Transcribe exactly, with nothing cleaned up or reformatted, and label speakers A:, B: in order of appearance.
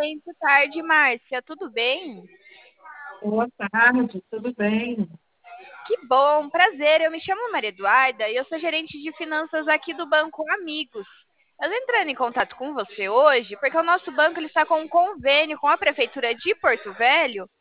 A: Muito tarde, Márcia. Tudo bem?
B: Boa tarde, tudo bem?
A: Que bom, prazer. Eu me chamo Maria Eduarda e eu sou gerente de finanças aqui do Banco Amigos. Eu tô entrando em contato com você hoje porque o nosso banco ele está com um convênio com a Prefeitura de Porto Velho